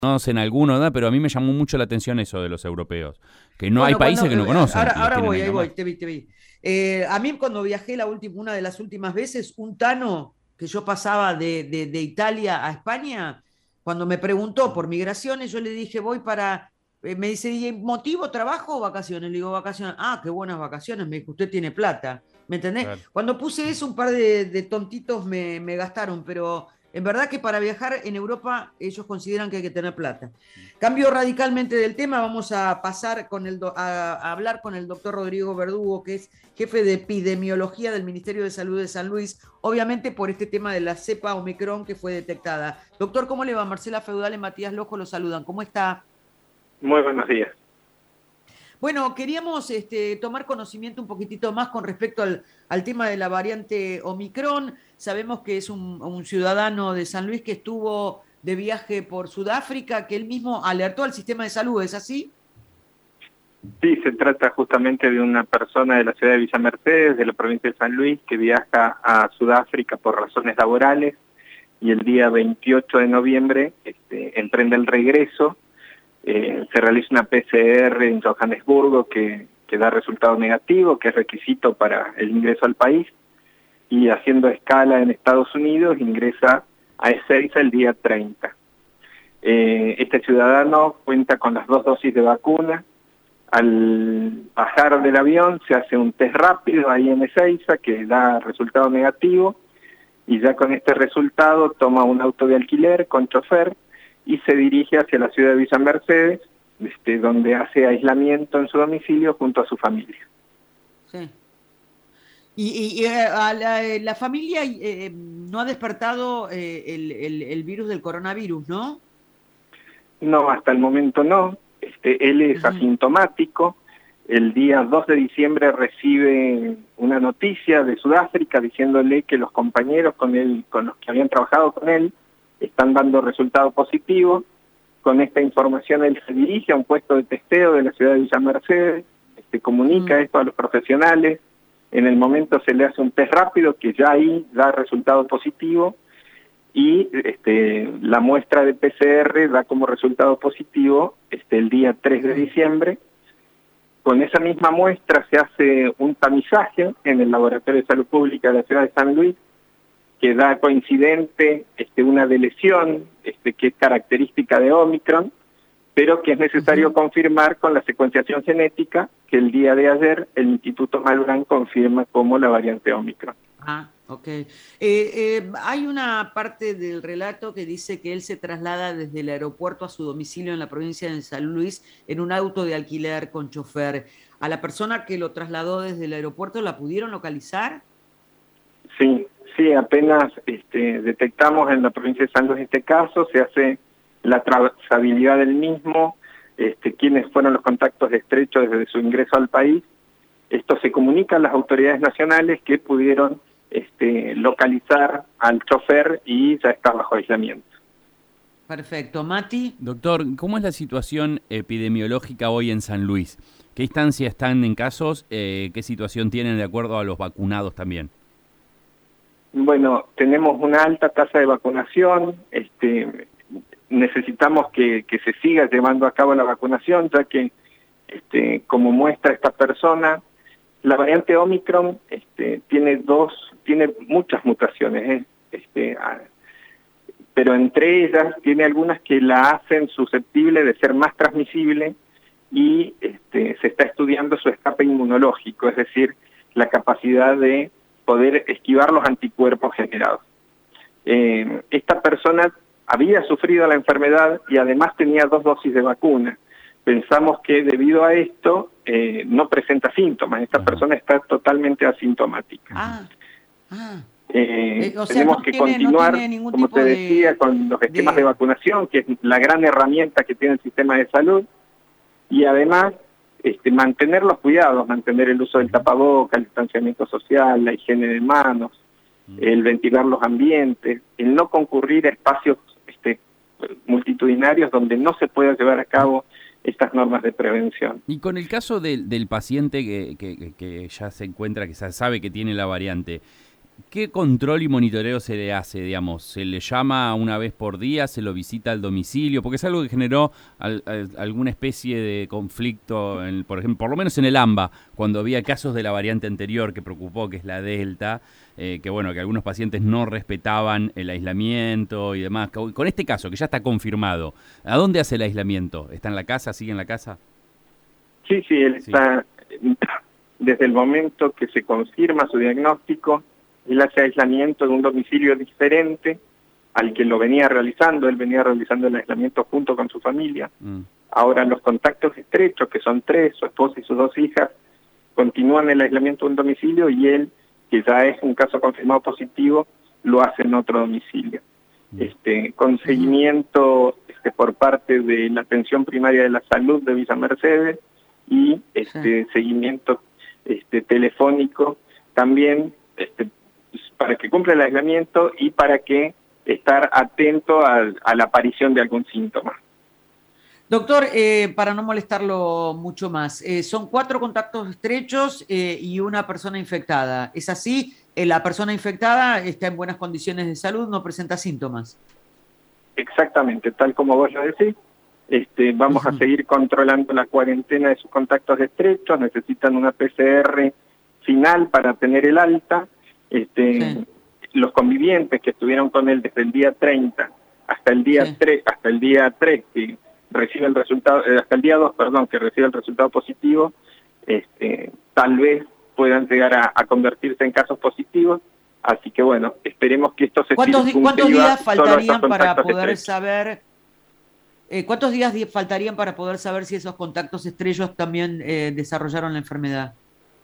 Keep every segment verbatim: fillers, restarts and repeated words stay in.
conocen alguno, ¿no? Pero a mí me llamó mucho la atención eso de los europeos, que no hay Bueno, países cuando, que no eh, conocen ahora, y los ahora tienen voy, ahí ahí voy, nomás. te vi, te vi. Eh, a mí cuando viajé la última, una de las últimas veces, un tano que yo pasaba de, de, de Italia a España, cuando me preguntó por migraciones, yo le dije, voy para, eh, me dice, ¿y motivo, trabajo o vacaciones? Le digo, vacaciones. Ah, qué buenas vacaciones, me dijo, usted tiene plata, ¿me entendés? Claro. Cuando puse eso, un par de, de tontitos me, me gastaron, pero en verdad que para viajar en Europa ellos consideran que hay que tener plata. Cambio radicalmente del tema, vamos a pasar con el do- a, a hablar con el doctor Rodrigo Verdugo, que es jefe de epidemiología del Ministerio de Salud de San Luis, obviamente por este tema de la cepa Omicron que fue detectada. Doctor, ¿cómo le va? Marcela Feudal y Matías Lojo lo saludan. ¿Cómo está? Muy buenos días. Bueno, queríamos este, tomar conocimiento un poquitito más con respecto al, al tema de la variante Omicron. Sabemos que es un, un ciudadano de San Luis que estuvo de viaje por Sudáfrica, que él mismo alertó al sistema de salud, ¿es así? Sí, se trata justamente de una persona de la ciudad de Villa Mercedes, de la provincia de San Luis, que viaja a Sudáfrica por razones laborales y el día veintiocho de noviembre este, emprende el regreso. Eh, se realiza una P C R en Johannesburgo que, que da resultado negativo, que es requisito para el ingreso al país, y haciendo escala en Estados Unidos ingresa a Ezeiza el día treinta. Eh, este ciudadano cuenta con las dos dosis de vacuna. Al bajar del avión se hace un test rápido ahí en Ezeiza que da resultado negativo, y ya con este resultado toma un auto de alquiler con chofer y se dirige hacia la ciudad de Villa Mercedes, este, donde hace aislamiento en su domicilio junto a su familia. Sí. Y, y- y, eh, a la, eh, la familia eh, no ha despertado eh, el, el- el virus del coronavirus, ¿no? No, hasta el momento no. Este, él es Ujú. asintomático. El día dos de diciembre recibe una noticia de Sudáfrica diciéndole que los compañeros con él, con los que habían trabajado con él, están dando resultado positivo. Con esta información él se dirige a un puesto de testeo de la ciudad de Villa Mercedes, este, comunica Mm. esto a los profesionales. En el momento se le hace un test rápido que ya ahí da resultado positivo, y este, la muestra de P C R da como resultado positivo este, el día tres de Sí. diciembre. Con esa misma muestra se hace un tamizaje en el Laboratorio de Salud Pública de la ciudad de San Luis, que da coincidente este, una deleción este, que es característica de Omicron, pero que es necesario Ujú. confirmar con la secuenciación genética, que el día de ayer el Instituto Malbrán confirma como la variante Omicron. Ah, ok. Eh, eh, hay una parte del relato que dice que él se traslada desde el aeropuerto a su domicilio en la provincia de San Luis en un auto de alquiler con chofer. ¿A la persona que lo trasladó desde el aeropuerto la pudieron localizar? Sí, sí, apenas este, detectamos en la provincia de San Luis este caso, se hace la trazabilidad del mismo, este, quiénes fueron los contactos estrechos desde su ingreso al país. Esto se comunica a las autoridades nacionales, que pudieron este, localizar al chofer y ya está bajo aislamiento. Perfecto. Mati. Doctor, ¿cómo es la situación epidemiológica hoy en San Luis? ¿Qué instancia están en casos? Eh, ¿Qué situación tienen de acuerdo a los vacunados también? Bueno, tenemos una alta tasa de vacunación, este, necesitamos que, que se siga llevando a cabo la vacunación, ya que, este, como muestra esta persona, la variante Omicron este, tiene dos, tiene muchas mutaciones, ¿eh? este, ah, pero entre ellas tiene algunas que la hacen susceptible de ser más transmisible, y este, se está estudiando su escape inmunológico, es decir, la capacidad de poder esquivar los anticuerpos generados. Eh, esta persona había sufrido la enfermedad y además tenía dos dosis de vacuna. Pensamos que debido a esto eh, no presenta síntomas, esta Ajá. persona está totalmente asintomática. Ah, ah. Eh, Eh, o sea, no tenemos que tiene, no continuar, tiene ningún como te tipo decía, de, con los esquemas de de... vacunación, que es la gran herramienta que tiene el sistema de salud, y además este, mantener los cuidados, mantener el uso del tapaboca, el distanciamiento social, la higiene de manos, el ventilar los ambientes, el no concurrir a espacios este, multitudinarios donde no se pueda llevar a cabo estas normas de prevención. Y con el caso del, del paciente que, que, que ya se encuentra, que ya sabe que tiene la variante, ¿Qué control y monitoreo se le hace, digamos? ¿Se le llama una vez por día? ¿Se lo visita al domicilio? Porque es algo que generó al, al, alguna especie de conflicto, en, por ejemplo, por lo menos en el AMBA, cuando había casos de la variante anterior que preocupó, que es la Delta, eh, que bueno, que algunos pacientes no respetaban el aislamiento y demás. Con este caso, que ya está confirmado, ¿a dónde hace el aislamiento? ¿Está en la casa? ¿Sigue en la casa? Sí, sí, él Sí. está, desde el momento que se confirma su diagnóstico, él hace aislamiento en un domicilio diferente al que lo venía realizando. Él venía realizando el aislamiento junto con su familia. Mm. Ahora los contactos estrechos, que son tres, su esposa y sus dos hijas, continúan el aislamiento en un domicilio, y él, que ya es un caso confirmado positivo, lo hace en otro domicilio. Mm. Este, con seguimiento este, por parte de la atención primaria de la salud de Villa Mercedes, y este, sí. seguimiento este, telefónico también, este, para que cumpla el aislamiento y para que estar atento a, a la aparición de algún síntoma. Doctor, eh, para no molestarlo mucho más, eh, son cuatro contactos estrechos eh, y una persona infectada. ¿Es así? Eh, ¿La persona infectada está en buenas condiciones de salud, no presenta síntomas? Exactamente, tal como vos lo decís. Este, vamos uh-huh. a seguir controlando la cuarentena de sus contactos estrechos. Necesitan una P C R final para tener el alta. Este, sí. Los convivientes que estuvieron con él desde el día treinta hasta el día sí. tres, hasta el día tres que recibe el resultado, eh, hasta el día dos, perdón, que recibe el resultado positivo, este, tal vez puedan llegar a, a convertirse en casos positivos. Así que bueno, esperemos que esto se ¿Cuántos, di ¿cuántos días faltarían para poder estrechos. saber eh, cuántos días faltarían para poder saber si esos contactos estrechos también eh, desarrollaron la enfermedad?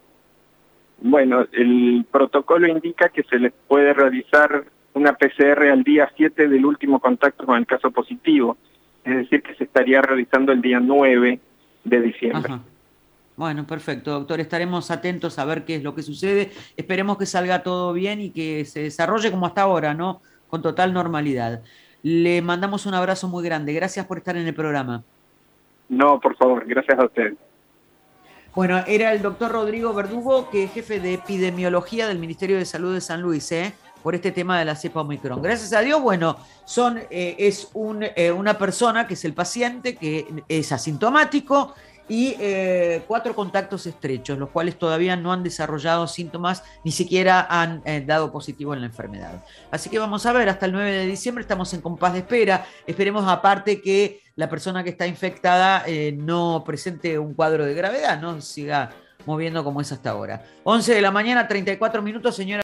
Bueno, el protocolo indica que se les puede realizar una P C R al día siete del último contacto con el caso positivo. Es decir, que se estaría realizando el día nueve de diciembre. Ajá. Bueno, perfecto, doctor. Estaremos atentos a ver qué es lo que sucede. Esperemos que salga todo bien y que se desarrolle como hasta ahora, ¿no? Con total normalidad. Le mandamos un abrazo muy grande. Gracias por estar en el programa. No, por favor. Gracias a usted. Bueno, era el doctor Rodrigo Verdugo, que es jefe de epidemiología del Ministerio de Salud de San Luis, ¿eh? por este tema de la cepa Omicron. Gracias a Dios, bueno, son, eh, es un, eh, una persona que es el paciente, que es asintomático, y eh, cuatro contactos estrechos, los cuales todavía no han desarrollado síntomas, ni siquiera han eh, dado positivo en la enfermedad. Así que vamos a ver, hasta el nueve de diciembre estamos en compás de espera. Esperemos aparte que la persona que está infectada eh, no presente un cuadro de gravedad, no siga moviendo como es hasta ahora. once de la mañana, treinta y cuatro minutos, señora.